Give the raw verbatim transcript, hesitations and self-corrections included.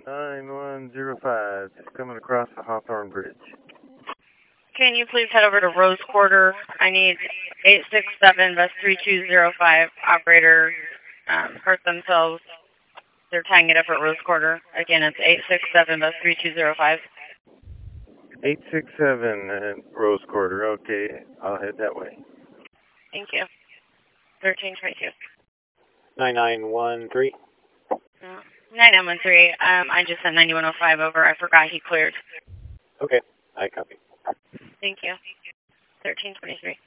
nine one zero five, just coming across the Hawthorne Bridge. Can you please head over to Rose Quarter? I need eight six seven, bus three two zero five. Operator um, hurt themselves. They're tying it up at Rose Quarter. Again, it's eight six seven, bus three two zero five. eight six seven at Rose Quarter. Okay, I'll head that way. Thank you. thirteen twenty-two. nine nine one three. nine nine one three. Um, I just sent ninety-one oh five over. I forgot he cleared. Okay, I copy. Thank you. thirteen twenty-three.